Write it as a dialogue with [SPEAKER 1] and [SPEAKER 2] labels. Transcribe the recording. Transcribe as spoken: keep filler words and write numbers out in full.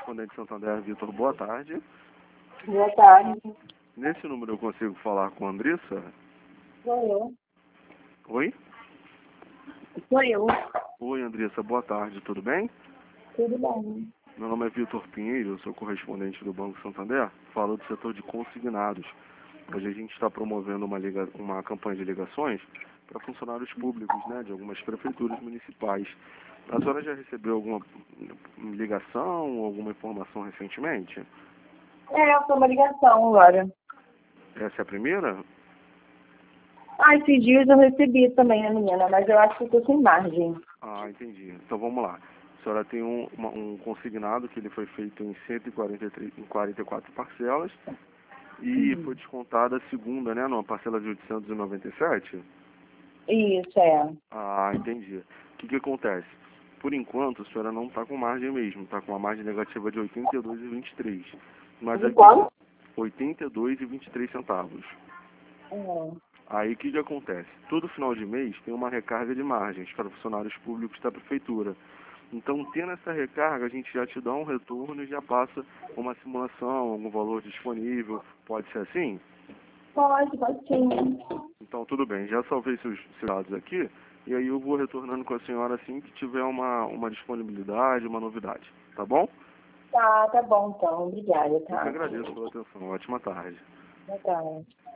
[SPEAKER 1] correspondente Santander, Vitor, boa tarde.
[SPEAKER 2] Boa tarde.
[SPEAKER 1] Nesse número eu consigo falar com a Andressa?
[SPEAKER 2] Sou eu.
[SPEAKER 1] Oi?
[SPEAKER 2] Sou eu.
[SPEAKER 1] Oi, Andressa, boa tarde, tudo bem?
[SPEAKER 2] Tudo bem.
[SPEAKER 1] Meu nome é Vitor Pinheiro, eu sou correspondente do Banco Santander, falo do setor de consignados. Hoje a gente está promovendo uma, liga... uma campanha de ligações para funcionários públicos, né, de algumas prefeituras municipais. A senhora já recebeu alguma ligação ou alguma informação recentemente?
[SPEAKER 2] É, foi uma ligação agora.
[SPEAKER 1] Essa é a primeira?
[SPEAKER 2] Ah, esses dias eu recebi também a menina, mas eu acho que eu tô sem margem.
[SPEAKER 1] Ah, entendi. Então vamos lá. A senhora tem um, uma, um consignado que ele foi feito em cento e quarenta e três, em quarenta e quatro parcelas e
[SPEAKER 2] Uhum.
[SPEAKER 1] foi descontada a segunda, né, numa parcela de oitocentos e noventa e sete?
[SPEAKER 2] Isso, é.
[SPEAKER 1] Ah, entendi. O que que acontece? Por enquanto, a senhora não está com margem mesmo, está com uma margem negativa de oitenta e dois e vinte e três. Mas
[SPEAKER 2] De
[SPEAKER 1] aqui,
[SPEAKER 2] quanto?
[SPEAKER 1] oitenta e dois e vinte e três centavos.
[SPEAKER 2] É.
[SPEAKER 1] Aí o que que acontece? Todo final de mês tem uma recarga de margens para funcionários públicos da prefeitura. Então, tendo essa recarga, a gente já te dá um retorno e já passa uma simulação, algum valor disponível. Pode ser assim?
[SPEAKER 2] Pode, pode sim.
[SPEAKER 1] Então, tudo bem. Já salvei seus, seus dados aqui. E aí eu vou retornando com a senhora assim que tiver uma, uma disponibilidade, uma novidade. Tá bom?
[SPEAKER 2] Tá, tá bom então. Obrigada,
[SPEAKER 1] Eu que
[SPEAKER 2] tá?
[SPEAKER 1] agradeço pela atenção. Ótima tarde.
[SPEAKER 2] Boa tarde.